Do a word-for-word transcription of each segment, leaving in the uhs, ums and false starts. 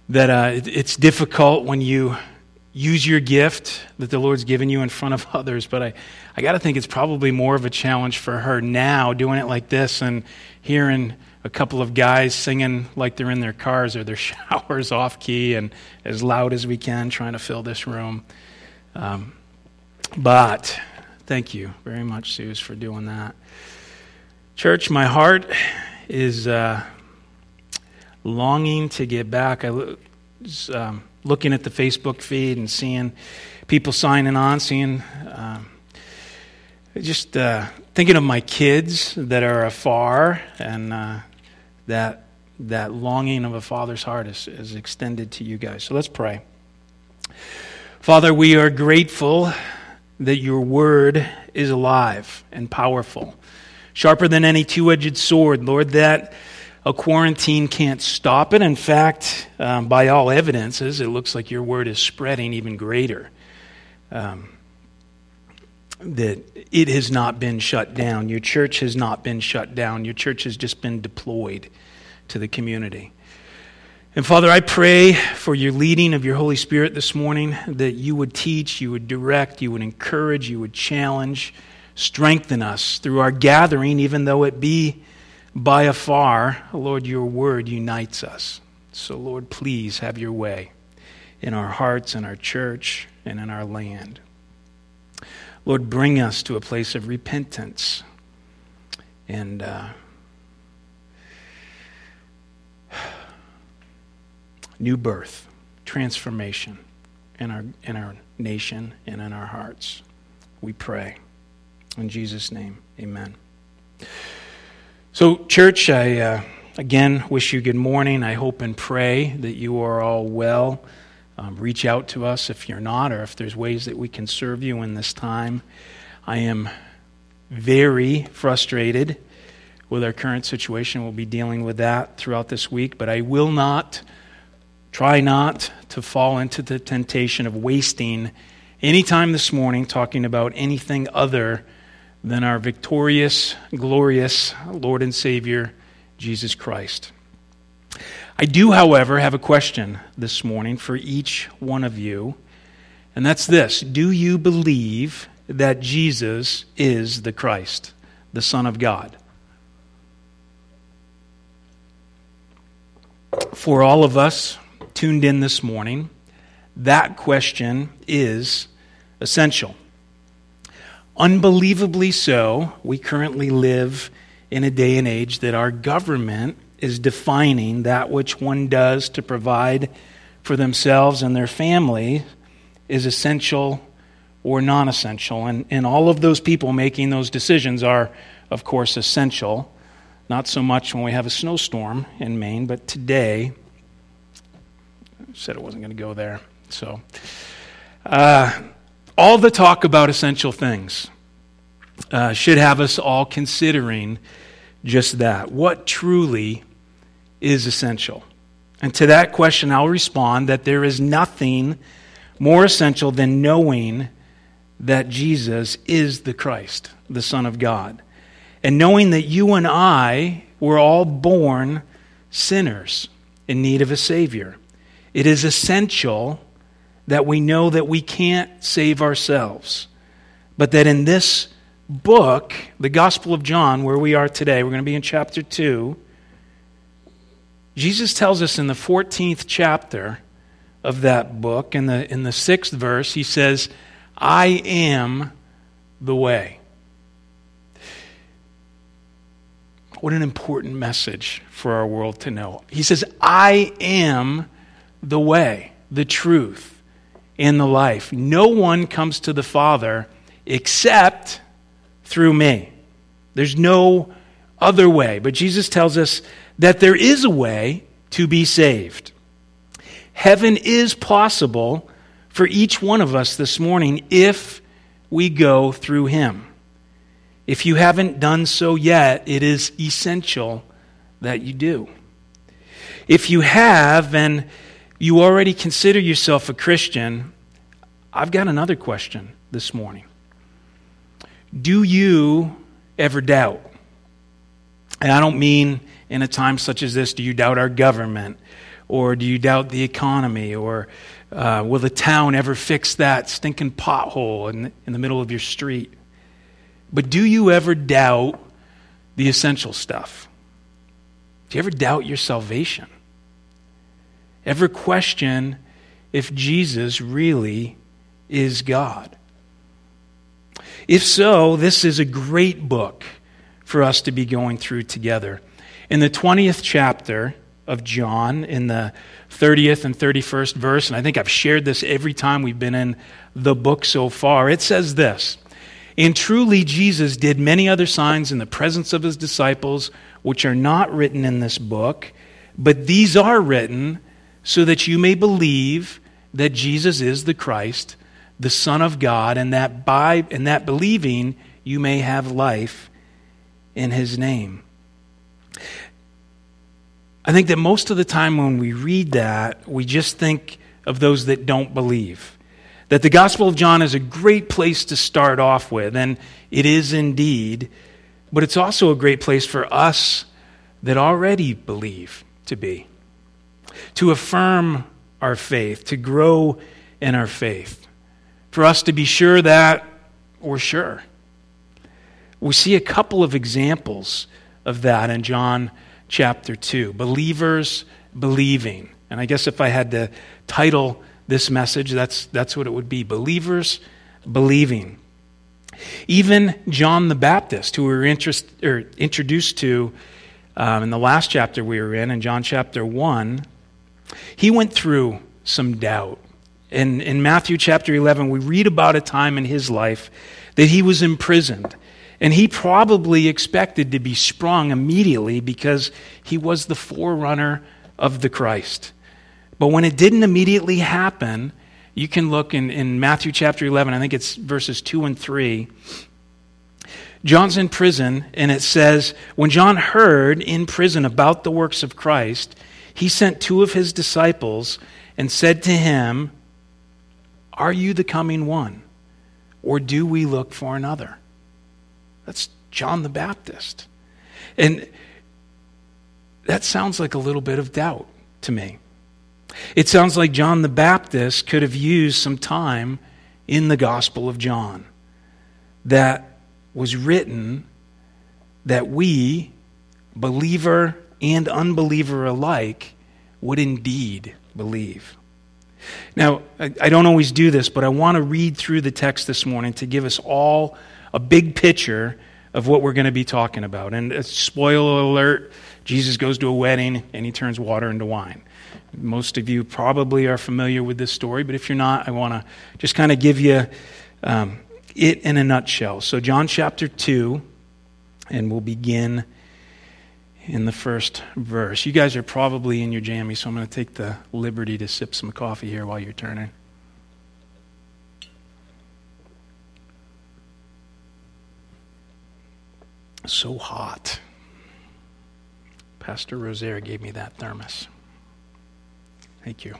that uh, it, it's difficult when you use your gift that the Lord's given you in front of others, but I, I got to think it's probably more of a challenge for her now doing it like this and hearing a couple of guys singing like they're in their cars or their showers off key and as loud as we can trying to fill this room. Um, but thank you very much, Suze, for doing that. Church, my heart is uh, longing to get back. I was um, looking at the Facebook feed and seeing people signing on, seeing um, just uh, thinking of my kids that are afar, and uh, that that longing of a father's heart is, is extended to you guys. So let's pray. Father, we are grateful that your word is alive and powerful, sharper than any two-edged sword, Lord, that a quarantine can't stop it. In fact, um, by all evidences, it looks like your word is spreading even greater. Um, that it has not been shut down. Your church has not been shut down. Your church has just been deployed to the community. And Father, I pray for your leading of your Holy Spirit this morning, that you would teach, you would direct, you would encourage, you would challenge, strengthen us through our gathering, even though it be by afar. Lord, your word unites us. So Lord, please have your way in our hearts, in our church, and in our land. Lord, bring us to a place of repentance and uh, new birth, transformation in our in our nation and in our hearts. We pray. In Jesus' name, amen. So, church, I uh, again wish you good morning. I hope and pray that you are all well. Um, reach out to us if you're not, or if there's ways that we can serve you in this time. I am very frustrated with our current situation. We'll be dealing with that throughout this week, but I will not, try not to fall into the temptation of wasting any time this morning talking about anything other than our victorious, glorious Lord and Savior, Jesus Christ. I do, however, have a question this morning for each one of you, and that's this. Do you believe that Jesus is the Christ, the Son of God? For all of us tuned in this morning, that question is essential. Unbelievably so, we currently live in a day and age that our government is defining that which one does to provide for themselves and their family is essential or non-essential. And, and all of those people making those decisions are, of course, essential. Not so much when we have a snowstorm in Maine, but today, I said it wasn't going to go there. So, uh, all the talk about essential things uh, should have us all considering just that. What truly is essential? And to that question, I'll respond that there is nothing more essential than knowing that Jesus is the Christ, the Son of God. And knowing that you and I were all born sinners in need of a Savior. It is essential that we know that we can't save ourselves, but that in this book, the Gospel of John, where we are today, we're going to be in chapter two, Jesus tells us in the fourteenth chapter of that book, in the, in the sixth verse, he says, I am the way. What an important message for our world to know. He says, I am the way, the truth, and the life. No one comes to the Father except through me. There's no other way. But Jesus tells us that there is a way to be saved. Heaven is possible for each one of us this morning if we go through Him. If you haven't done so yet, it is essential that you do. If you have and you already consider yourself a Christian, I've got another question this morning. Do you ever doubt? And I don't mean in a time such as this, do you doubt our government? Or do you doubt the economy? Or uh, will the town ever fix that stinking pothole in, in the middle of your street? But do you ever doubt the essential stuff? Do you ever doubt your salvation? Ever question if Jesus really is God? If so, this is a great book for us to be going through together. In the twentieth chapter of John, in the thirtieth and thirty-first verse, and I think I've shared this every time we've been in the book so far, it says this: "And truly Jesus did many other signs in the presence of his disciples, which are not written in this book, but these are written so that you may believe that Jesus is the Christ, the Son of God, and that by and that believing you may have life in his name." I think that most of the time when we read that, we just think of those that don't believe. That the Gospel of John is a great place to start off with, and it is indeed, but it's also a great place for us that already believe to be. To affirm our faith, to grow in our faith. For us to be sure that we're sure. We see a couple of examples of that in John chapter two. Believers believing. And I guess if I had to title this message, that's that's what it would be. Believers believing. Even John the Baptist, who we were interest, or introduced to um, in the last chapter we were in, in John chapter one, he went through some doubt. In, in Matthew chapter eleven, we read about a time in his life that he was imprisoned. And he probably expected to be sprung immediately because he was the forerunner of the Christ. But when it didn't immediately happen, you can look in, in Matthew chapter eleven, I think it's verses two and three. John's in prison, and it says, "When John heard in prison about the works of Christ, he sent two of his disciples and said to him, 'Are you the coming one, or do we look for another?'" That's John the Baptist. And that sounds like a little bit of doubt to me. It sounds like John the Baptist could have used some time in the Gospel of John that was written that we, believer and unbeliever alike, would indeed believe. Now, I don't always do this, but I want to read through the text this morning to give us all a big picture of what we're going to be talking about. And a spoiler alert, Jesus goes to a wedding and he turns water into wine. Most of you probably are familiar with this story, but if you're not, I want to just kind of give you um, it in a nutshell. So John chapter two, and we'll begin in the first verse. You guys are probably in your jammies, so I'm going to take the liberty to sip some coffee here while you're turning. So hot. Pastor Rosaire gave me that thermos. Thank you.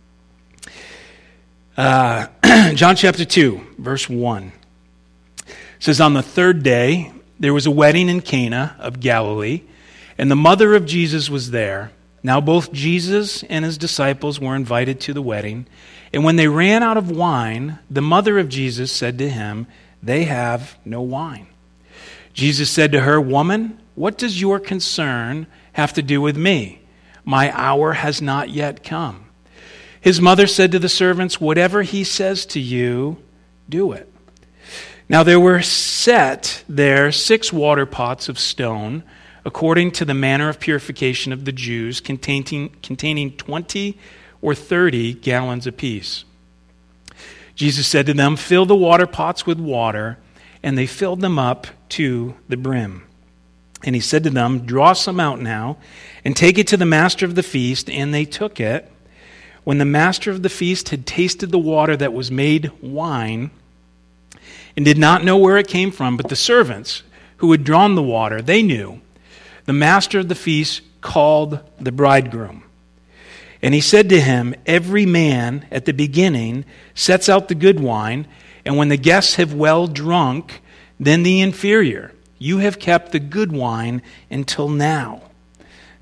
Uh, John chapter two, verse one. It says, "On the third day, there was a wedding in Cana of Galilee, and the mother of Jesus was there. Now both Jesus and his disciples were invited to the wedding. And when they ran out of wine, the mother of Jesus said to him, 'They have no wine.' Jesus said to her, 'Woman, what does your concern have to do with me? My hour has not yet come.' His mother said to the servants, 'Whatever he says to you, do it.' Now there were set there six water pots of stone, according to the manner of purification of the Jews, containing, containing twenty or thirty gallons apiece. Jesus said to them, 'Fill the water pots with water,' and they filled them up to the brim. And he said to them, 'Draw some out now, and take it to the master of the feast.' And they took it. When the master of the feast had tasted the water that was made wine, and did not know where it came from, but the servants who had drawn the water, they knew, the master of the feast called the bridegroom. And he said to him, 'Every man at the beginning sets out the good wine, and when the guests have well drunk, then the inferior. You have kept the good wine until now.'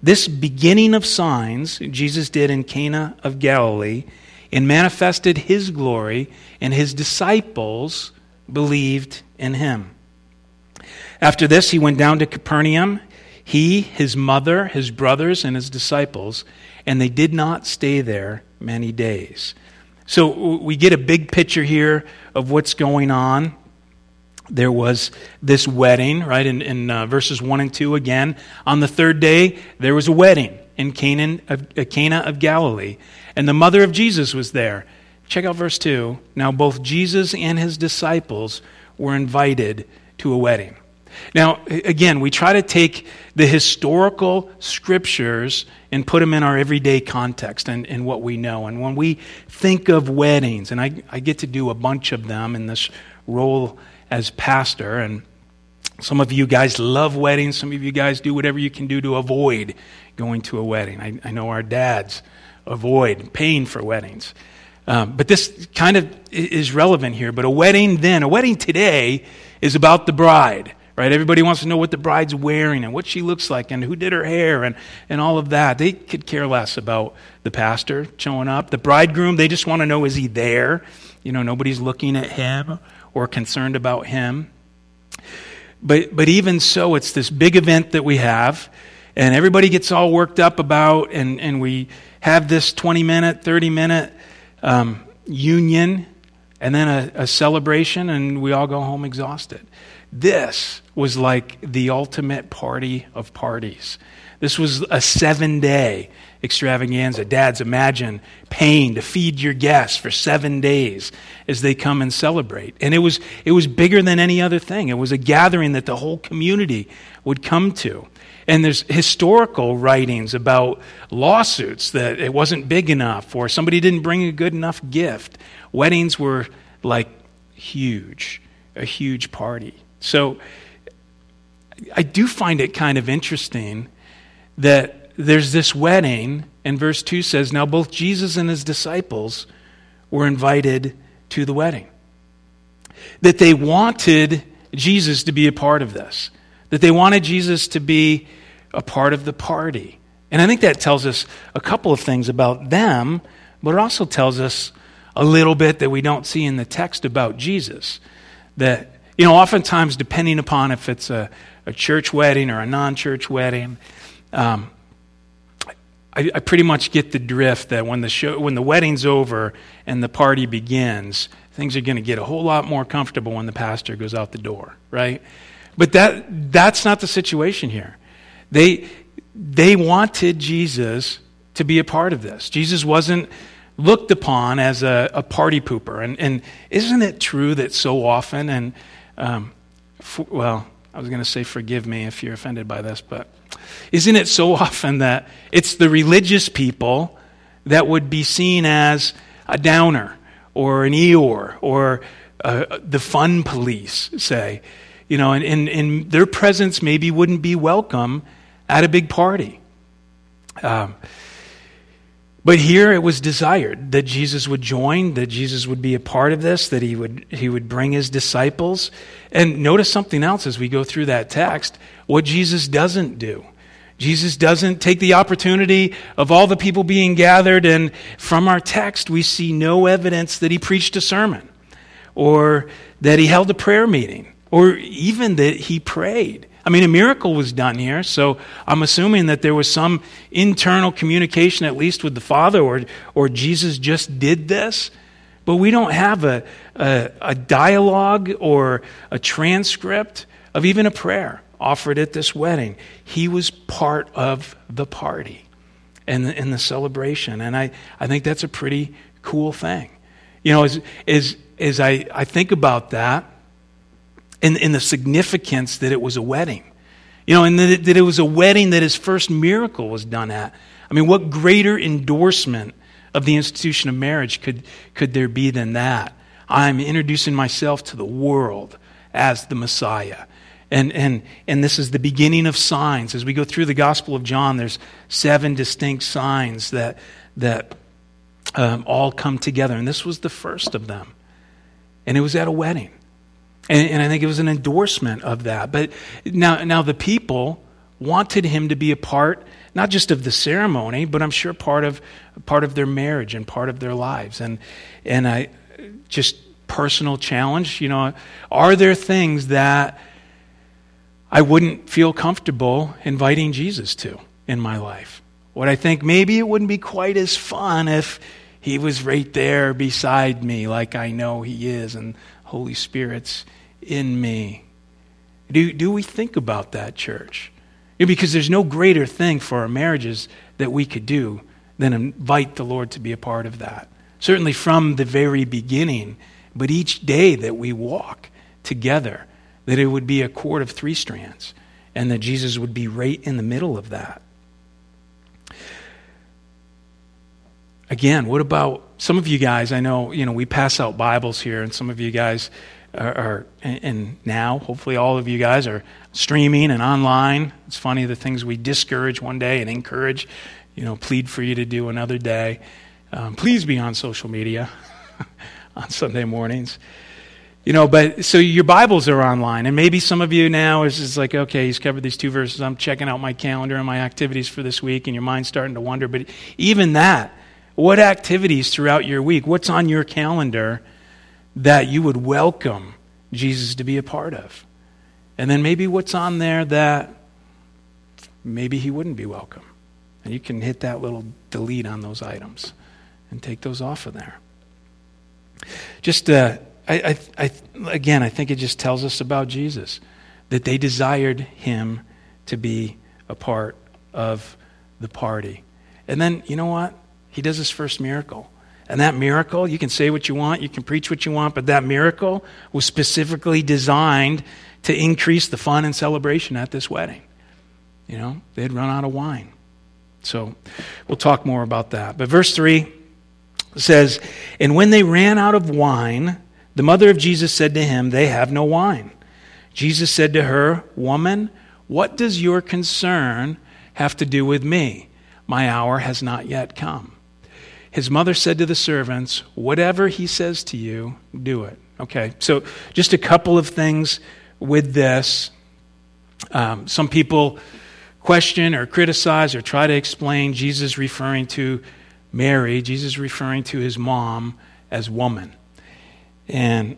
This beginning of signs Jesus did in Cana of Galilee and manifested his glory, and his disciples believed in him. After this, he went down to Capernaum, he, his mother, his brothers, and his disciples, and they did not stay there many days. So we get a big picture here of what's going on. There was this wedding, right, in, in uh, verses one and two again. On the third day, there was a wedding in Canaan of, uh, Cana of Galilee, and the mother of Jesus was there. Check out verse two. Now both Jesus and his disciples were invited to a wedding. Now, again, we try to take the historical scriptures and put them in our everyday context and, and what we know. And when we think of weddings, and I, I get to do a bunch of them in this role as pastor, and some of you guys love weddings. Some of you guys do whatever you can do to avoid going to a wedding. I, I know our dads avoid paying for weddings. Um, but this kind of is relevant here. But a wedding then, a wedding today is about the bride, right? Everybody wants to know what the bride's wearing and what she looks like and who did her hair and, and all of that. They could care less about the pastor showing up. The bridegroom, they just want to know, is he there? You know, nobody's looking at him or concerned about him. But but even so, it's this big event that we have, and everybody gets all worked up about, and, and we have this twenty-minute, thirty-minute um, union, and then a, a celebration, and we all go home exhausted. This was like the ultimate party of parties. This was a seven-day extravaganza. Dads, imagine paying to feed your guests for seven days as they come and celebrate. And it was it was bigger than any other thing. It was a gathering that the whole community would come to. And there's historical writings about lawsuits that it wasn't big enough or somebody didn't bring a good enough gift. Weddings were like huge, a huge party. So I do find it kind of interesting that there's this wedding, and verse two says, now both Jesus and his disciples were invited to the wedding. That they wanted Jesus to be a part of this. That they wanted Jesus to be a part of the party. And I think that tells us a couple of things about them, but it also tells us a little bit that we don't see in the text about Jesus. That, you know, oftentimes depending upon if it's a, a church wedding or a non-church wedding, um, I, I pretty much get the drift that when the show, when the wedding's over and the party begins, things are going to get a whole lot more comfortable when the pastor goes out the door, right? But that that's not the situation here. They they wanted Jesus to be a part of this. Jesus wasn't looked upon as a, a party pooper. And, and isn't it true that so often, and um, for, well, I was going to say forgive me if you're offended by this, but isn't it so often that it's the religious people that would be seen as a downer or an Eeyore or uh, the fun police, say, you know, and, and, and their presence maybe wouldn't be welcome at a big party. Um, but here it was desired that Jesus would join, that Jesus would be a part of this, that he would he would bring his disciples. And notice something else as we go through that text, what Jesus doesn't do. Jesus doesn't take the opportunity of all the people being gathered, and from our text we see no evidence that he preached a sermon or that he held a prayer meeting or even that he prayed. I mean, a miracle was done here, so I'm assuming that there was some internal communication, at least with the Father, or or Jesus just did this. But we don't have a, a, a dialogue or a transcript of even a prayer offered at this wedding. He was part of the party and the, and the celebration, and I, I think that's a pretty cool thing. You know, as as as I, I think about that, In, in the significance that it was a wedding. You know, and that it, that it was a wedding that his first miracle was done at. I mean, what greater endorsement of the institution of marriage could, could there be than that? I'm introducing myself to the world as the Messiah. And, and, and this is the beginning of signs. As we go through the Gospel of John, there's seven distinct signs that, that um, all come together. And this was the first of them. And it was at a wedding. And, and I think it was an endorsement of that. But now, now the people wanted him to be a part, not just of the ceremony, but I'm sure part of part of their marriage and part of their lives. And and I just personal challenge, you know, are there things that I wouldn't feel comfortable inviting Jesus to in my life? Would I think maybe it wouldn't be quite as fun if he was right there beside me like I know he is and Holy Spirit's in me? Do, do we think about that, church? Because there's no greater thing for our marriages that we could do than invite the Lord to be a part of that. Certainly from the very beginning, but each day that we walk together, that it would be a cord of three strands, and that Jesus would be right in the middle of that. Again, what about some of you guys? I know, you know, we pass out Bibles here, and some of you guys are, are and now, hopefully all of you guys are streaming and online. It's funny, the things we discourage one day and encourage, you know, plead for you to do another day. Um, please be on social media on Sunday mornings. You know, but so your Bibles are online, and maybe some of you now is just like, okay, he's covered these two verses. I'm checking out my calendar and my activities for this week, and your mind's starting to wonder. But even that, what activities throughout your week, what's on your calendar that you would welcome Jesus to be a part of? And then maybe what's on there that maybe he wouldn't be welcome. And you can hit that little delete on those items and take those off of there. Just, uh, I, I, I, again, I think it just tells us about Jesus, that they desired him to be a part of the party. And then, you know what? He does his first miracle. And that miracle, you can say what you want, you can preach what you want, but that miracle was specifically designed to increase the fun and celebration at this wedding. You know, they had run out of wine. So we'll talk more about that. But verse three says, "And when they ran out of wine, the mother of Jesus said to him, 'They have no wine.' Jesus said to her, 'Woman, what does your concern have to do with me? My hour has not yet come.' His mother said to the servants, 'Whatever he says to you, do it.'" Okay, so just a couple of things with this. Um, some people question or criticize or try to explain Jesus referring to Mary, Jesus referring to his mom as woman. And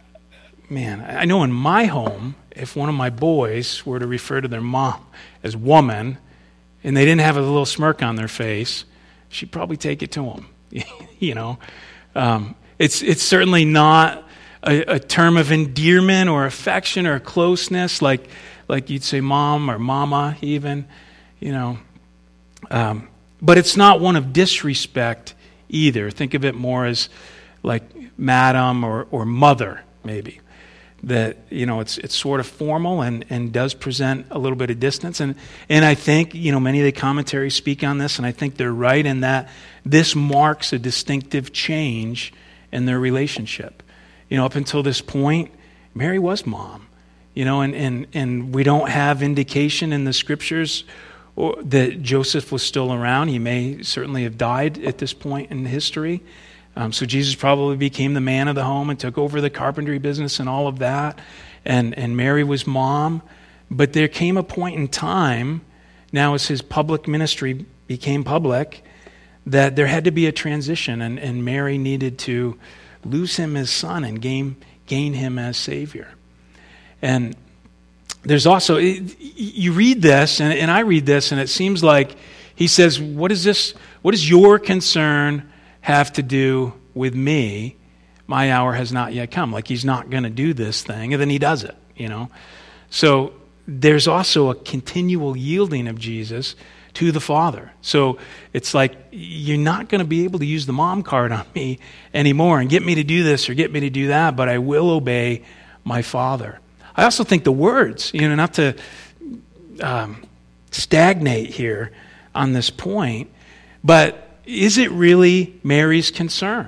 man, I know in my home, if one of my boys were to refer to their mom as woman, and they didn't have a little smirk on their face, she'd probably take it to him. you know, um, it's it's certainly not a, a term of endearment or affection or closeness, like like you'd say mom or mama even, you know. Um, but it's not one of disrespect either. Think of it more as like madam or, or mother, maybe. That, you know, it's it's sort of formal and, and does present a little bit of distance. And, and I think, you know, many of the commentaries speak on this, and I think they're right in that this marks a distinctive change in their relationship. You know, up until this point, Mary was mom. You know, and, and, and we don't have indication in the scriptures or that Joseph was still around. He may certainly have died at this point in history. Um, so Jesus probably became the man of the home and took over the carpentry business and all of that. And, and Mary was mom. But there came a point in time, now as his public ministry became public, that there had to be a transition. And, and Mary needed to lose him as son and gain, gain him as Savior. And there's also, you read this, and, and I read this, and it seems like he says, what is this, what does your concern have to do with me? My hour has not yet come. Like he's not going to do this thing, and then he does it, you know. So there's also a continual yielding of Jesus to the Father. So it's like, you're not going to be able to use the mom card on me anymore and get me to do this or get me to do that, but I will obey my Father. I also think the words, you know, not to um, stagnate here on this point, but is it really Mary's concern?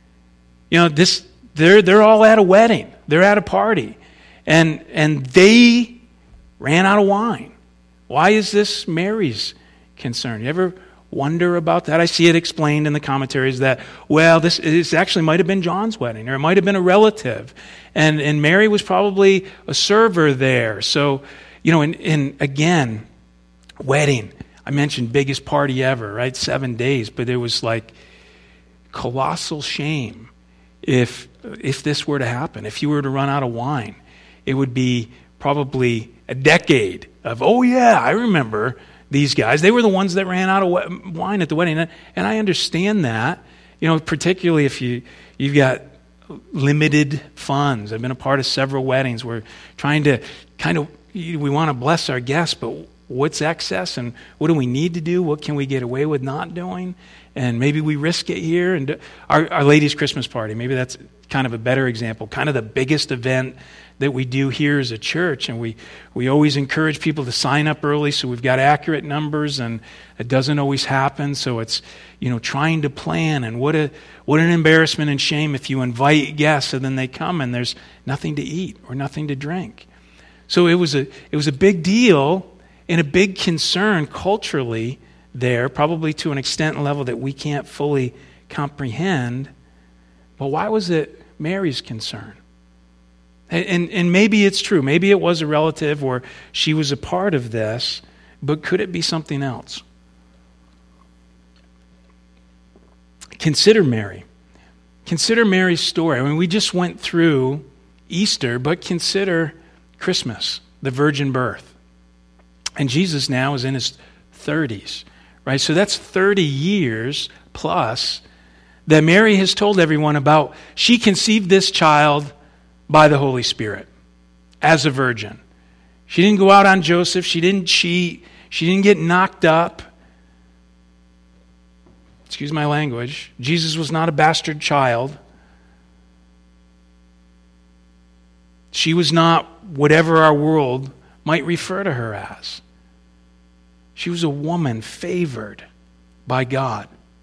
You know, this they're they're all at a wedding, they're at a party, and and they ran out of wine. Why is this Mary's concern? You ever wonder about that? I see it explained in the commentaries that, well, this, this actually might have been John's wedding, or it might have been a relative. And and Mary was probably a server there. So, you know, and, and again, Wedding. I mentioned biggest party ever, right? Seven days. But it was like colossal shame if if this were to happen. If you were to run out of wine, it would be probably a decade of, oh yeah, I remember these guys. They were the ones that ran out of wine at the wedding. And I understand that, you know, particularly if you, you've got limited funds. I've been a part of several weddings. We're trying to kind of, we want to bless our guests, but what's excess and what do we need to do? What can we get away with not doing? And maybe we risk it here. And do, our, our ladies' Christmas party, maybe that's kind of a better example, kind of the biggest event that we do here as a church. And we, we always encourage people to sign up early so we've got accurate numbers, and it doesn't always happen. So it's, you know, trying to plan. And what a what an embarrassment and shame if you invite guests and then they come and there's nothing to eat or nothing to drink. So it was a it was a big deal and a big concern culturally there, probably to an extent and level that we can't fully comprehend. But why was it Mary's concern? And, and, and maybe it's true. Maybe it was a relative or she was a part of this, but could it be something else? Consider Mary. Consider Mary's story. I mean, we just went through Easter, but consider Christmas, the virgin birth. And Jesus now is in his thirties, right? So that's thirty years plus that Mary has told everyone about. She conceived this child by the Holy Spirit as a virgin. She didn't go out on Joseph. She didn't cheat. She didn't get knocked up. Excuse my language. Jesus was not a bastard child. She was not whatever our world might refer to her as. She was a woman favored by God.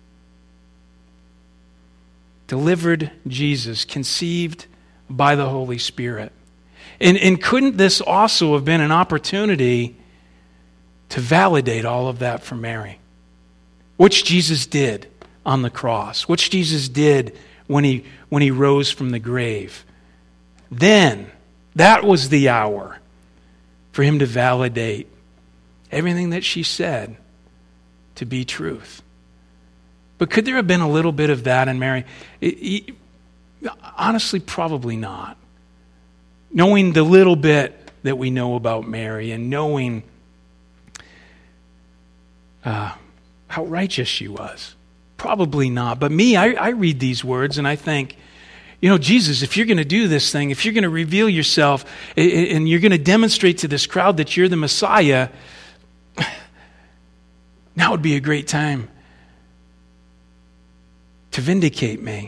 Delivered Jesus, conceived by the Holy Spirit. And, and couldn't this also have been an opportunity to validate all of that for Mary? Which Jesus did on the cross. Which Jesus did when he, when he rose from the grave. Then, that was the hour for him to validate everything that she said to be truth. But could there have been a little bit of that in Mary? It, it, honestly, probably not. Knowing the little bit that we know about Mary and knowing uh, how righteous she was, probably not. But me, I, I read these words and I think, you know, Jesus, if you're going to do this thing, if you're going to reveal yourself and you're going to demonstrate to this crowd that you're the Messiah, now would be a great time to vindicate me.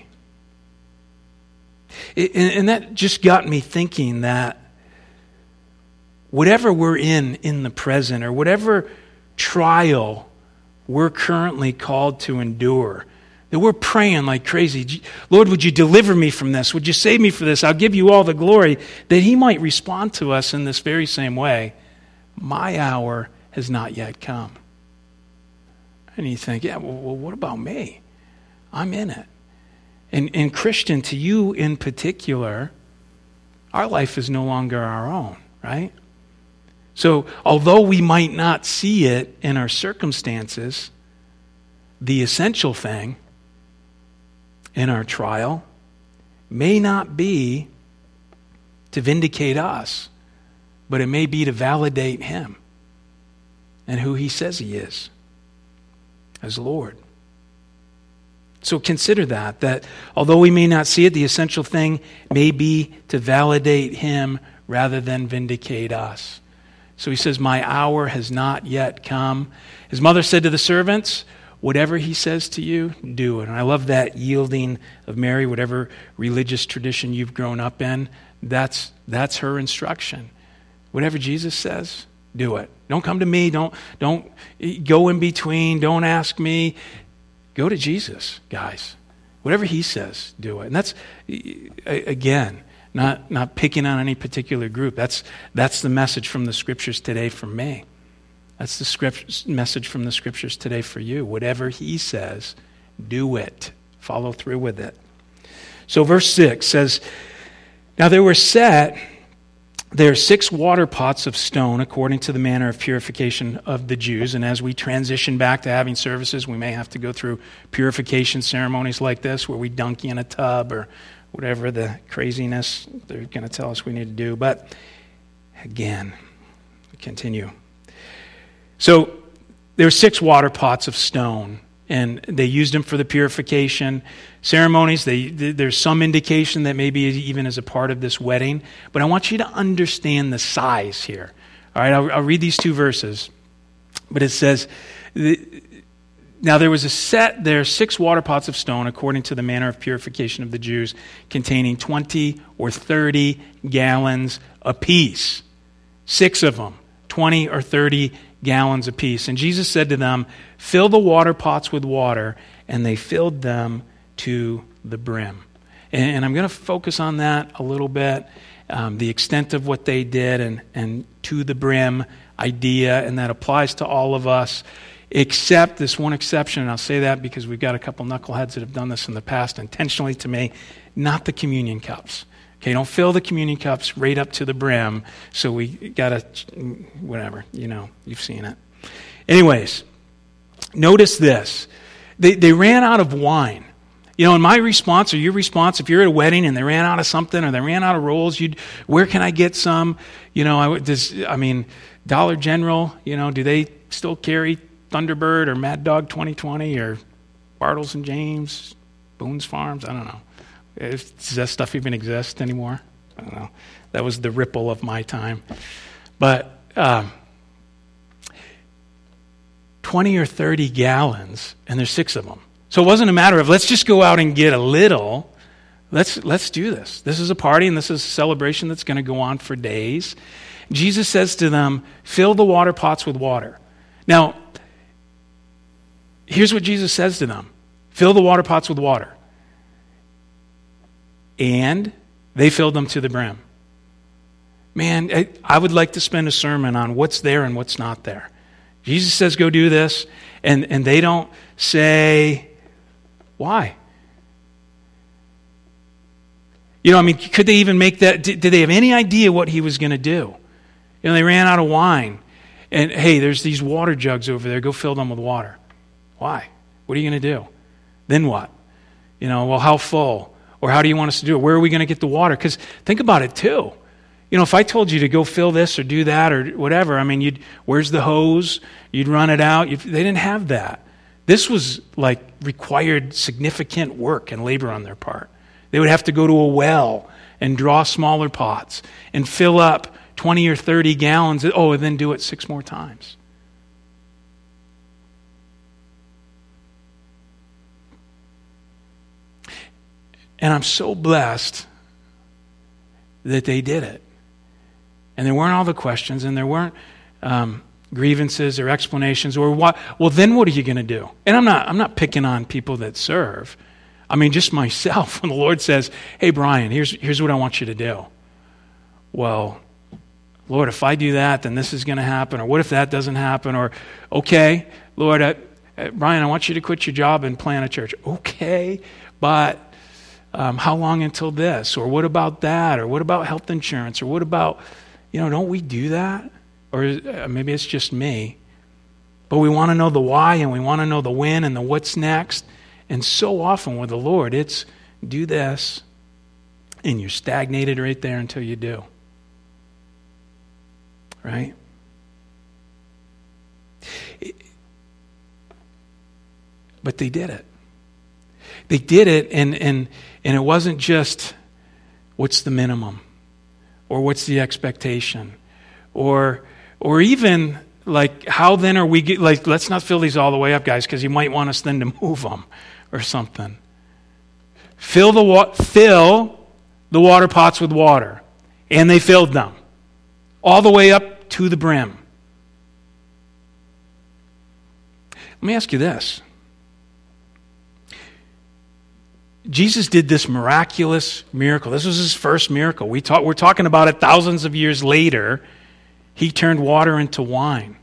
And that just got me thinking that whatever we're in in the present, or whatever trial we're currently called to endure, that we're praying like crazy, Lord, would you deliver me from this? Would you save me from this? I'll give you all the glory. That he might respond to us in this very same way. My hour has not yet come. And you think, yeah, well, well what about me? I'm in it. And, and Christian, to you in particular, our life is no longer our own, right? So although we might not see it in our circumstances, the essential thing in our trial may not be to vindicate us, but it may be to validate him and who he says he is as Lord. So consider that, that although we may not see it, the essential thing may be to validate him rather than vindicate us. So he says, my hour has not yet come. His mother said to the servants, whatever he says to you, do it. And I love that yielding of Mary, whatever religious tradition you've grown up in, that's that's her instruction. Whatever Jesus says, do it. Don't come to me. Don't, don't go in between. Don't ask me. Go to Jesus, guys. Whatever he says, do it. And that's, again, not, not picking on any particular group. That's, that's the message from the Scriptures today for me. That's the script, message from the Scriptures today for you. Whatever he says, do it. Follow through with it. So verse six says, now there were set there are six water pots of stone according to the manner of purification of the Jews. And as we transition back to having services, we may have to go through purification ceremonies like this where we dunk you in a tub or whatever the craziness they're going to tell us we need to do. But again, continue. So there were six water pots of stone, and they used them for the purification ceremonies. They, there's some indication that maybe even as a part of this wedding. But I want you to understand the size here. All right, I'll, I'll read these two verses. But it says, now there was a set, there are six water pots of stone according to the manner of purification of the Jews, containing twenty or thirty gallons apiece. Six of them, twenty or thirty gallons apiece. And Jesus said to them, fill the water pots with water, and they filled them to the brim. And, and I'm going to focus on that a little bit, um, the extent of what they did and, and to the brim idea, and that applies to all of us, except this one exception, and I'll say that because we've got a couple knuckleheads that have done this in the past intentionally to me, not the communion cups. Okay, don't fill the communion cups right up to the brim, so we got to, whatever, you know, you've seen it. Anyways, notice this. They, they ran out of wine. You know, and my response or your response, if you're at a wedding and they ran out of something or they ran out of rolls, you'd, where can I get some? You know, I, does, I mean, Dollar General, you know, do they still carry Thunderbird or Mad Dog twenty twenty or Bartles and James, Boone's Farms? I don't know. If, does that stuff even exist anymore? I don't know. That was the ripple of my time. But um, twenty or thirty gallons, and there's six of them. So it wasn't a matter of let's just go out and get a little. Let's let's do this. This is a party, and this is a celebration that's going to go on for days. Jesus says to them, fill the water pots with water. Now, here's what Jesus says to them. Fill the water pots with water. And they filled them to the brim. Man, I, I would like to spend a sermon on what's there and what's not there. Jesus says, go do this, and, and they don't say, why? You know, I mean, could they even make that, did, did they have any idea what he was going to do? You know, they ran out of wine, and hey, there's these water jugs over there, go fill them with water. Why? What are you going to do? Then what? You know, well, how full? Or how do you want us to do it? Where are we going to get the water? Because think about it too. You know, if I told you to go fill this or do that or whatever, I mean, you'd where's the hose? You'd run it out. You'd, they didn't have that. This was like required significant work and labor on their part. They would have to go to a well and draw smaller pots and fill up twenty or thirty gallons. Oh, and then do it six more times. And I'm so blessed that they did it. And there weren't all the questions, and there weren't um, grievances or explanations, or what. Well, then what are you going to do? And I'm not. I'm not picking on people that serve. I mean, just myself. When the Lord says, "Hey, Brian, here's here's what I want you to do." Well, Lord, if I do that, then this is going to happen. Or what if that doesn't happen? Or okay, Lord, I, uh, Brian, I want you to quit your job and plant a church. Okay, but. Um, how long until this? Or what about that? Or what about health insurance? Or what about, you know, don't we do that? Or uh, maybe it's just me. But we want to know the why, and we want to know the when and the what's next. And so often with the Lord, it's do this, and you're stagnated right there until you do. Right? But they did it. They did it, and, and, and it wasn't just what's the minimum, or what's the expectation, or or even like how then are we get, like let's not fill these all the way up, guys, because you might want us then to move them or something. Fill the wa- fill the water pots with water, and they filled them all the way up to the brim. Let me ask you this. Jesus did this miraculous miracle. This was his first miracle. We talk, we're talking about it thousands of years later. He turned water into wine.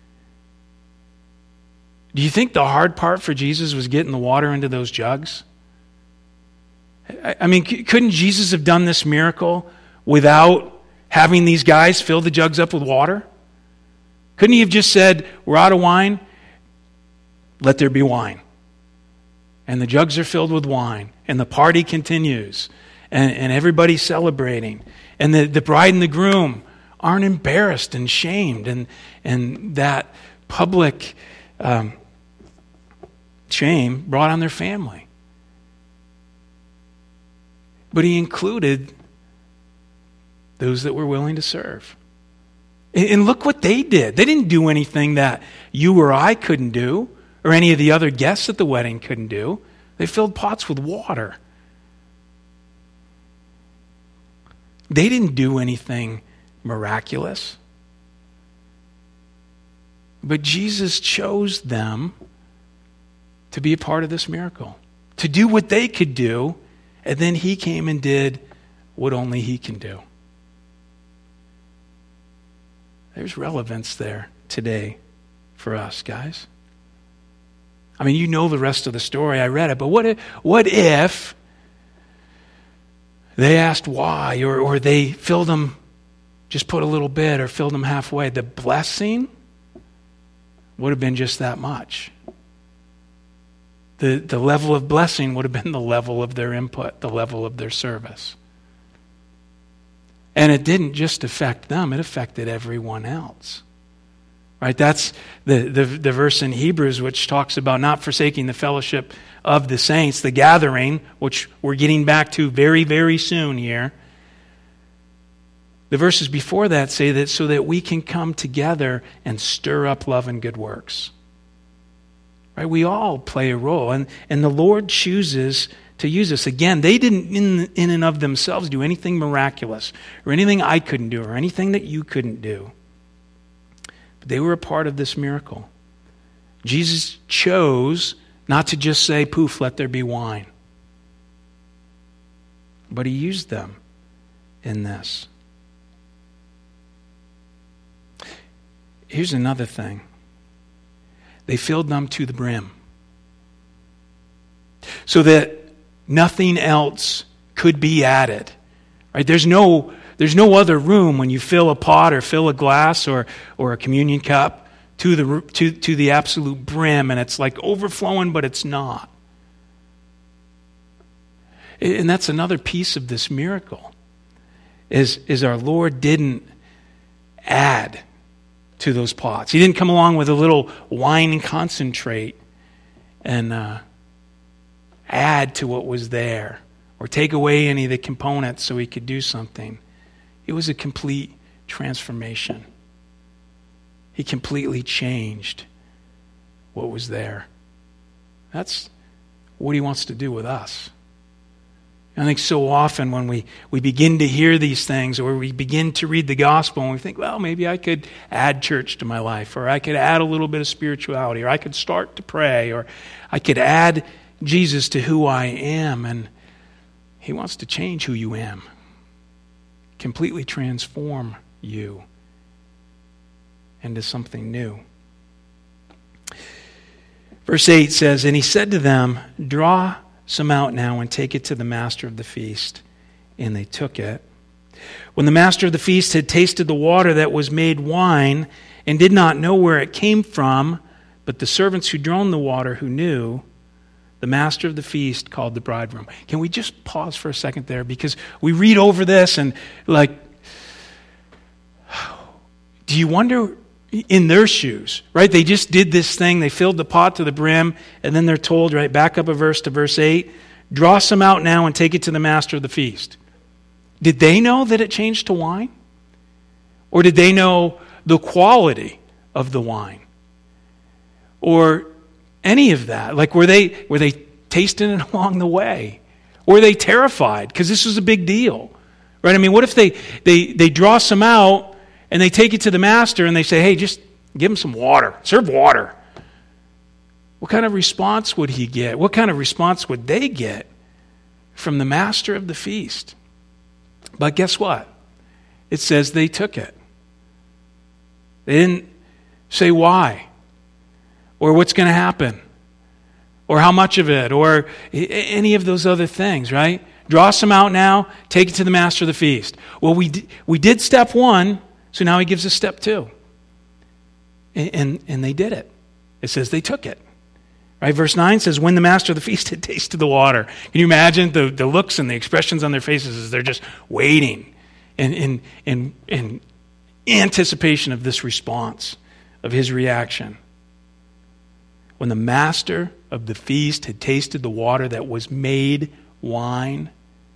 Do you think the hard part for Jesus was getting the water into those jugs? I, I mean, c- couldn't Jesus have done this miracle without having these guys fill the jugs up with water? Couldn't he have just said, we're out of wine, let there be wine? And the jugs are filled with wine, and the party continues, and, and everybody's celebrating. And the, the bride and the groom aren't embarrassed and shamed, and, and that public um, shame brought on their family. But he included those that were willing to serve. And, and look what they did. They didn't do anything that you or I couldn't do, or any of the other guests at the wedding couldn't do. They filled pots with water. They didn't do anything miraculous. But Jesus chose them to be a part of this miracle, to do what they could do, and then he came and did what only he can do. There's relevance there today for us, guys. I mean, you know the rest of the story. I read it. But what if, what if they asked why, or, or they filled them, just put a little bit, or filled them halfway? The blessing would have been just that much. The, the level of blessing would have been the level of their input, the level of their service. And it didn't just affect them, it affected everyone else. Right? That's the, the, the verse in Hebrews which talks about not forsaking the fellowship of the saints, the gathering, which we're getting back to very, very soon here. The verses before that say that so that we can come together and stir up love and good works. Right? We all play a role, and, and the Lord chooses to use us. Again, they didn't in, in and of themselves do anything miraculous, or anything I couldn't do, or anything that you couldn't do. But they were a part of this miracle. Jesus chose not to just say, poof, let there be wine. But he used them in this. Here's another thing. They filled them to the brim, so that nothing else could be added. Right? There's no There's no other room when you fill a pot or fill a glass or, or a communion cup to the, to, to the absolute brim, and it's like overflowing, but it's not. And that's another piece of this miracle, is, is our Lord didn't add to those pots. He didn't come along with a little wine concentrate and uh, add to what was there, or take away any of the components so he could do something. It was a complete transformation. He completely changed what was there. That's what he wants to do with us. I think so often when we, we begin to hear these things, or we begin to read the gospel, and we think, well, maybe I could add church to my life, or I could add a little bit of spirituality, or I could start to pray, or I could add Jesus to who I am. And he wants to change who you am. Completely transform you into something new. Verse eight says, and he said to them, draw some out now and take it to the master of the feast. And they took it. When the master of the feast had tasted the water that was made wine and did not know where it came from, but the servants who drawn the water who knew, the master of the feast called the bridegroom. Can we just pause for a second there? Because we read over this and like, do you wonder in their shoes, right? They just did this thing. They filled the pot to the brim, and then they're told, right, back up a verse to verse eight, draw some out now and take it to the master of the feast. Did they know that it changed to wine? Or did they know the quality of the wine? Or any of that? Like, were they were they tasting it along the way? Or were they terrified? Because this was a big deal, right? I mean, what if they, they, they draw some out and they take it to the master and they say, hey, just give him some water. Serve water. What kind of response would he get? What kind of response would they get from the master of the feast? But guess what? It says they took it. They didn't say why, or what's going to happen, or how much of it, or any of those other things, right? Draw some out now. Take it to the master of the feast. Well, we, d- we did step one, so now he gives us step two. And, and, and they did it. It says they took it. Right? Verse nine says, when the master of the feast had tasted the water. Can you imagine the, the looks and the expressions on their faces as they're just waiting in, in, in, in anticipation of this response, of his reaction. When the master of the feast had tasted the water that was made wine,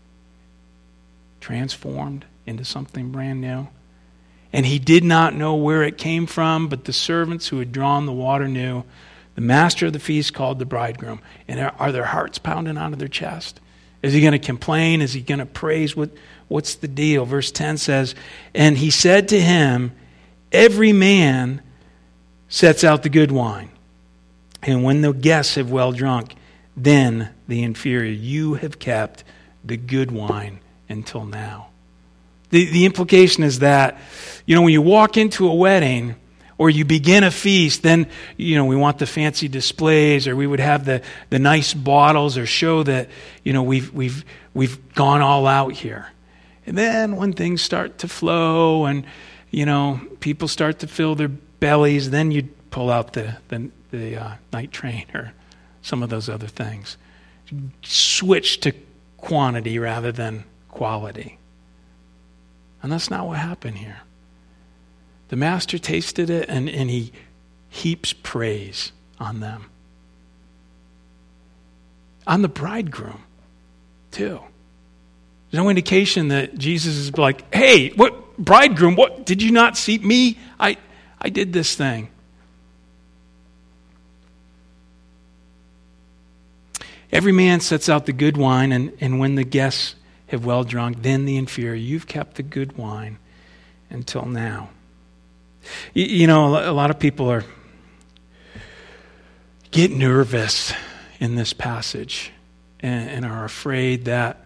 transformed into something brand new, and he did not know where it came from, but the servants who had drawn the water knew, the master of the feast called the bridegroom. And are, are their hearts pounding out of their chest? Is he going to complain? Is he going to praise? What, what's the deal? Verse ten says, and he said to him, every man sets out the good wine, and when the guests have well drunk, then the inferior. You have kept the good wine until now. The, the implication is that, you know, when you walk into a wedding or you begin a feast, then, you know, we want the fancy displays, or we would have the, the nice bottles, or show that, you know, we've we've we've gone all out here. And then when things start to flow and, you know, people start to fill their bellies, then you pull out the the, the uh, night train or some of those other things. Switch to quantity rather than quality. And that's not what happened here. The master tasted it, and, and he heaps praise on them. On the bridegroom, too. There's no indication that Jesus is like, hey, what bridegroom, what did you not see me? I I did this thing. Every man sets out the good wine, and, and when the guests have well drunk, then the inferior. You've kept the good wine until now. You, you know, a lot of people are get nervous in this passage and, and are afraid that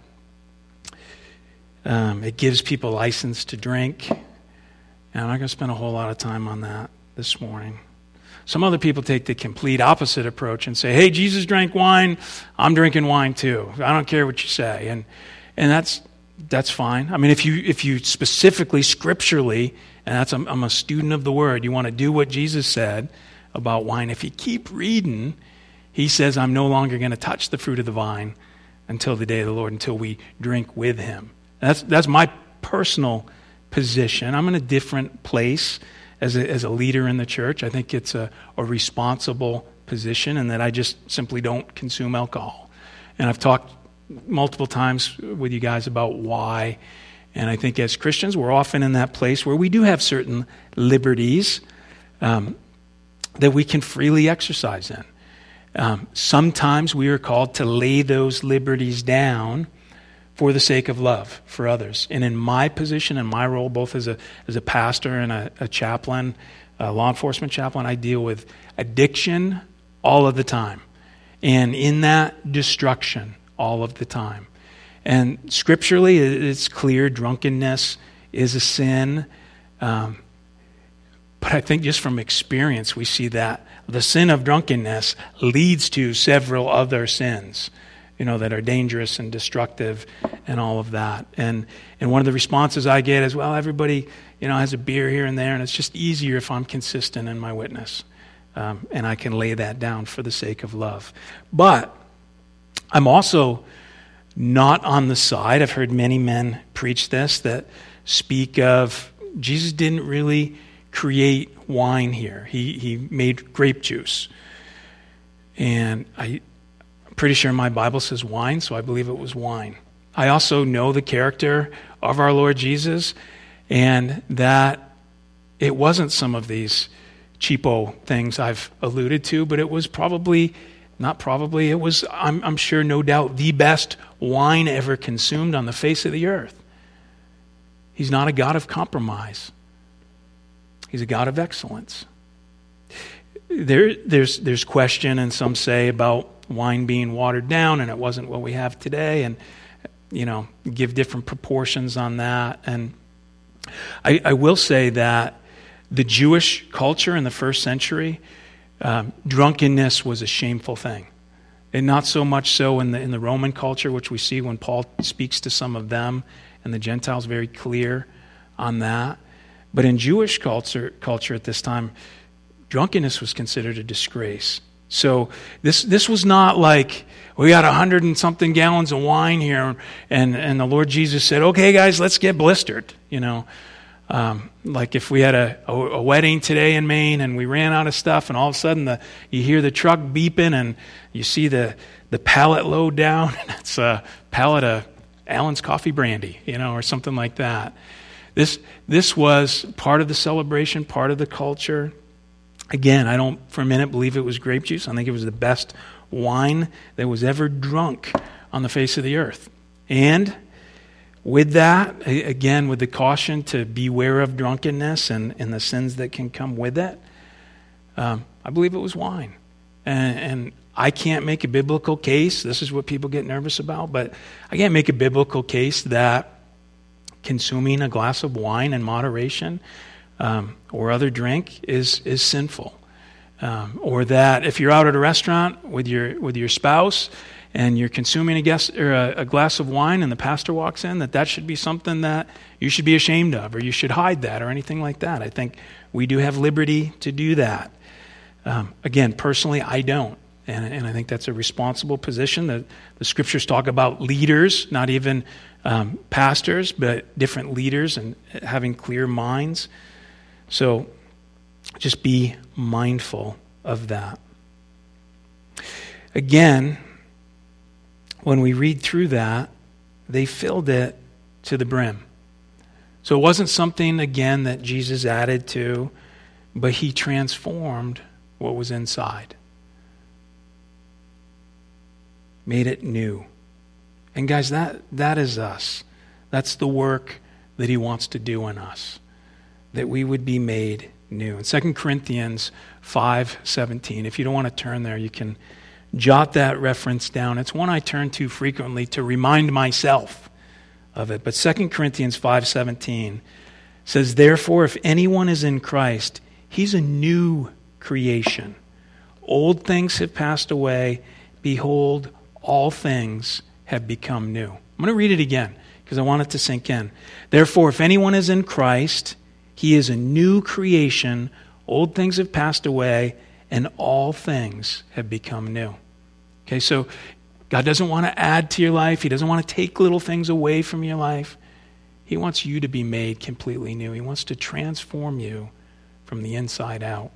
um, it gives people license to drink. And I'm not going to spend a whole lot of time on that this morning. Some other people take the complete opposite approach and say, hey, Jesus drank wine, I'm drinking wine too. I don't care what you say. And and that's that's fine. I mean, if you if you specifically, scripturally, and that's I'm, I'm a student of the word, you want to do what Jesus said about wine. If you keep reading, he says, I'm no longer going to touch the fruit of the vine until the day of the Lord, until we drink with him. That's that's my personal position. I'm in a different place as a, as a leader in the church. I think it's a, a responsible position, and that I just simply don't consume alcohol. And I've talked multiple times with you guys about why. And I think as Christians, we're often in that place where we do have certain liberties um, that we can freely exercise in. Um, sometimes we are called to lay those liberties down for the sake of love for others. And in my position and my role, both as a as a pastor and a, a chaplain, a law enforcement chaplain, I deal with addiction all of the time. And in that, destruction all of the time. And scripturally, it's clear drunkenness is a sin. Um, but I think just from experience, we see that the sin of drunkenness leads to several other sins, you know, that are dangerous and destructive and all of that. And and one of the responses I get is, well, everybody, you know, has a beer here and there, and it's just easier if I'm consistent in my witness. Um, and I can lay that down for the sake of love. But I'm also not on the side, I've heard many men preach this, that speak of Jesus didn't really create wine here. He he made grape juice. And I, I'm pretty sure my Bible says wine, so I believe it was wine. I also know the character of our Lord Jesus, and that it wasn't some of these cheapo things I've alluded to, but it was probably, not probably, it was, I'm, I'm sure, no doubt, the best wine ever consumed on the face of the earth. He's not a God of compromise. He's a God of excellence. There, there's, there's question, and some say, about wine being watered down, and it wasn't what we have today, and, you know, give different proportions on that. And I, I will say that the Jewish culture in the first century, um, drunkenness was a shameful thing. And not so much so in the in the Roman culture, which we see when Paul speaks to some of them, and the Gentiles, very clear on that. But in Jewish culture, culture at this time, drunkenness was considered a disgrace. So this this was not like, we got a hundred and something gallons of wine here, and, and the Lord Jesus said, okay, guys, let's get blistered. You know, um, like if we had a, a, a wedding today in Maine and we ran out of stuff, and all of a sudden the you hear the truck beeping and you see the, the pallet load down, and it's a pallet of Allen's Coffee Brandy, you know, or something like that. This this was part of the celebration, part of the culture. Again, I don't for a minute believe it was grape juice. I think it was the best wine that was ever drunk on the face of the earth. And with that, again, with the caution to beware of drunkenness and, and the sins that can come with it, um, I believe it was wine. And, and I can't make a biblical case. This is what people get nervous about, but I can't make a biblical case that consuming a glass of wine in moderation um, or other drink is is sinful. Um, or that if you're out at a restaurant with your with your spouse and you're consuming a, guest, or a, a glass of wine and the pastor walks in, that that should be something that you should be ashamed of, or you should hide that, or anything like that. I think we do have liberty to do that. Um, again, personally, I don't. And, and I think that's a responsible position. The, the scriptures talk about leaders, not even um, pastors, but different leaders and having clear minds. So just be mindful of that. Again, when we read through that, they filled it to the brim. So it wasn't something, again, that Jesus added to, but he transformed what was inside. Made it new. And guys, that that is us. That's the work that he wants to do in us, that we would be made new. In Second Corinthians five seventeen, if you don't want to turn there, you can jot that reference down. It's one I turn to frequently to remind myself of it. But Second Corinthians five seventeen says, "Therefore, if anyone is in Christ, he's a new creation. Old things have passed away. Behold, all things have become new." I'm going to read it again because I want it to sink in. "Therefore, if anyone is in Christ, he is a new creation. Old things have passed away, and all things have become new." Okay, so God doesn't want to add to your life. He doesn't want to take little things away from your life. He wants you to be made completely new. He wants to transform you from the inside out.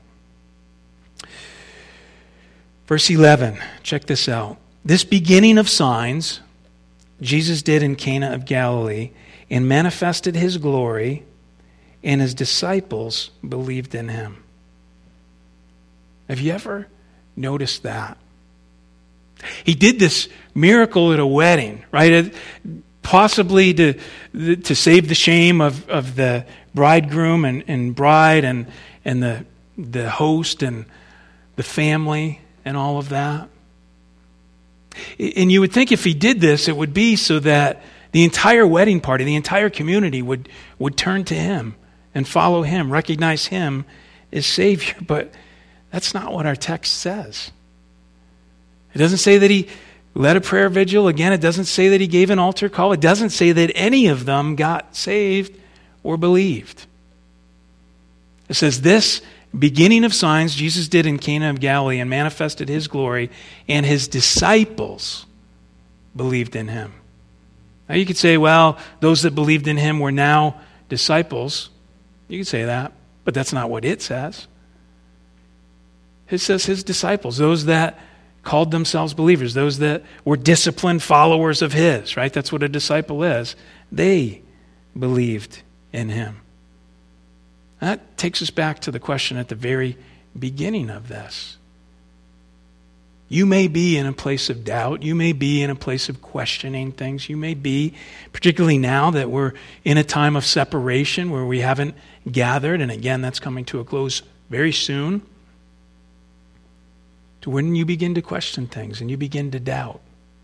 Verse eleven, check this out. "This beginning of signs Jesus did in Cana of Galilee and manifested his glory, and his disciples believed in him." Have you ever noticed that? He did this miracle at a wedding, right? Possibly to to save the shame of, of the bridegroom and, and bride and, and the, the host and the family and all of that. And you would think if he did this, it would be so that the entire wedding party, the entire community would, would turn to him and follow him, recognize him as Savior. But that's not what our text says. It doesn't say that he led a prayer vigil. Again, it doesn't say that he gave an altar call. It doesn't say that any of them got saved or believed. It says this beginning of signs Jesus did in Cana of Galilee and manifested his glory, and his disciples believed in him. Now you could say, well, those that believed in him were now disciples. You could say that, but that's not what it says. It says his disciples, those that called themselves believers, those that were disciplined followers of his, right? That's what a disciple is. They believed in him. That takes us back to the question at the very beginning of this. You may be in a place of doubt. You may be in a place of questioning things. You may be, particularly now that we're in a time of separation where we haven't gathered, and again, that's coming to a close very soon, to when you begin to question things and you begin to doubt.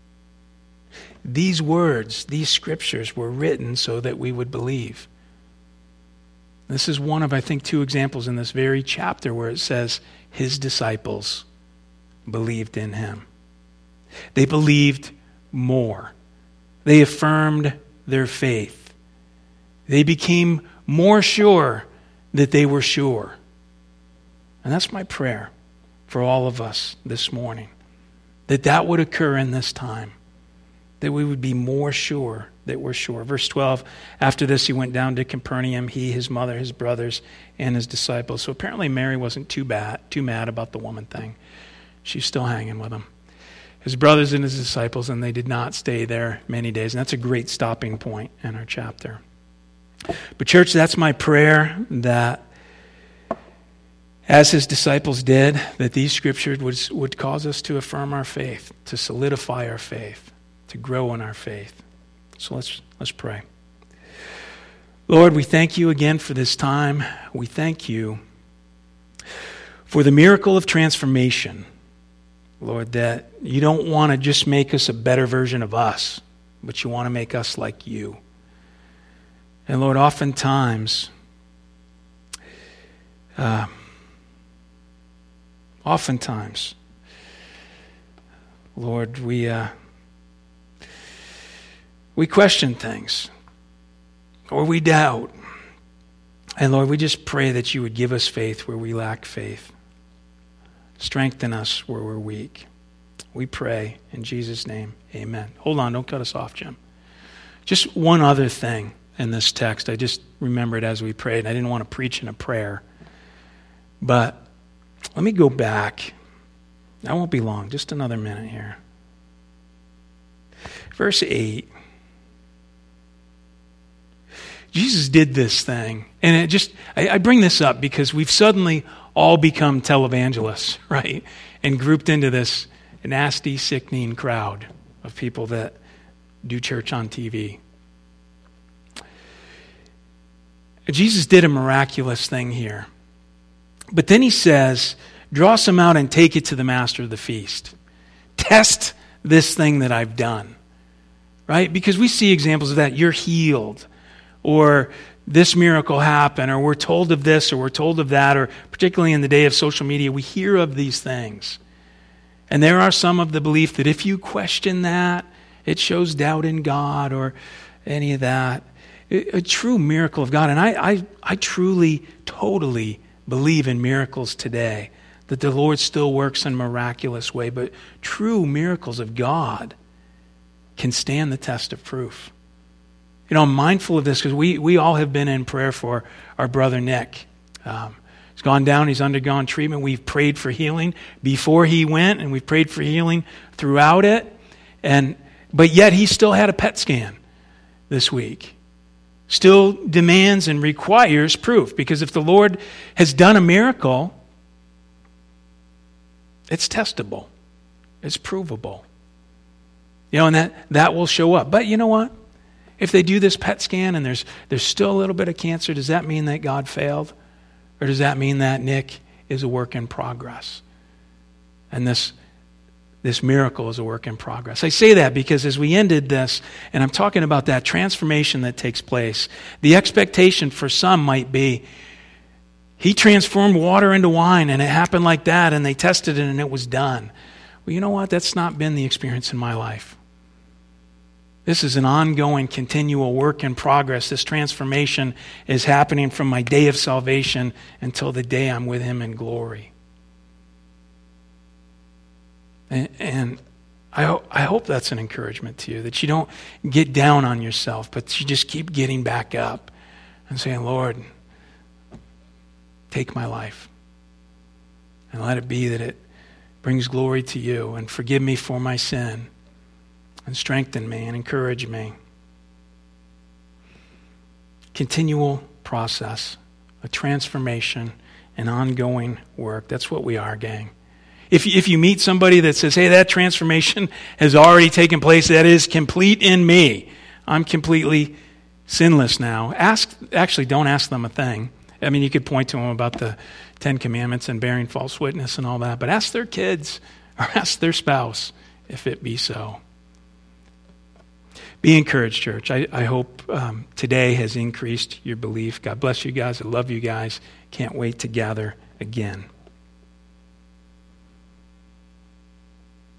These words, these scriptures were written so that we would believe. This is one of, I think, two examples in this very chapter where it says his disciples believed in him. They believed more. They affirmed their faith. They became more sure that they were sure. And that's my prayer for all of us this morning, that that would occur in this time, that we would be more sure that we're sure. Verse twelve, after this he went down to Capernaum, he, his mother, his brothers, and his disciples. So apparently Mary wasn't too bad, too mad about the woman thing. She's still hanging with him. His brothers and his disciples, and they did not stay there many days. And that's a great stopping point in our chapter. But church, that's my prayer, that as his disciples did, that these scriptures would, would cause us to affirm our faith, to solidify our faith, to grow in our faith. So let's let's pray. Lord, we thank you again for this time. We thank you for the miracle of transformation. Lord, that you don't want to just make us a better version of us, but you want to make us like you. And Lord, oftentimes, uh, oftentimes, Lord, we uh, we question things, or we doubt. And Lord, we just pray that you would give us faith where we lack faith. Strengthen us where we're weak. We pray in Jesus' name, amen. Hold on, don't cut us off, Jim. Just one other thing in this text. I just remembered as we prayed, and I didn't want to preach in a prayer. But let me go back. That won't be long, just another minute here. Verse eight. Jesus did this thing. And it just, I, I bring this up because we've suddenly all become televangelists, right? And grouped into this nasty, sickening crowd of people that do church on T V. Jesus did a miraculous thing here. But then he says, draw some out and take it to the master of the feast. Test this thing that I've done, right? Because we see examples of that. You're healed, or this miracle happened, or we're told of this, or we're told of that, or particularly in the day of social media, we hear of these things. And there are some of the belief that if you question that, it shows doubt in God, or any of that. A true miracle of God. And I, I, I truly, totally believe in miracles today, that the Lord still works in a miraculous way, but true miracles of God can stand the test of proof. You know, I'm mindful of this because we, we all have been in prayer for our brother Nick. Um, he's gone down, he's undergone treatment. We've prayed for healing before he went, and we've prayed for healing throughout it. And but yet he still had a P E T scan this week. Still demands and requires proof, because if the Lord has done a miracle, it's testable. It's provable. You know, and that, that will show up. But you know what? If they do this P E T scan and there's there's still a little bit of cancer, does that mean that God failed? Or does that mean that Nick is a work in progress? And this This miracle is a work in progress. I say that because as we ended this, and I'm talking about that transformation that takes place, the expectation for some might be, he transformed water into wine, and it happened like that, and they tested it, and it was done. Well, you know what? That's not been the experience in my life. This is an ongoing, continual work in progress. This transformation is happening from my day of salvation until the day I'm with him in glory. And I, ho- I hope that's an encouragement to you, that you don't get down on yourself, but you just keep getting back up and saying, Lord, take my life and let it be that it brings glory to you, and forgive me for my sin, and strengthen me and encourage me. Continual process, a transformation, an ongoing work. That's what we are, gang. If if you meet somebody that says, hey, that transformation has already taken place, that is complete in me, I'm completely sinless now, ask, actually don't ask them a thing. I mean, you could point to them about the Ten Commandments and bearing false witness and all that, but ask their kids or ask their spouse if it be so. Be encouraged, church. I, I hope um, today has increased your belief. God bless you guys. I love you guys. Can't wait to gather again.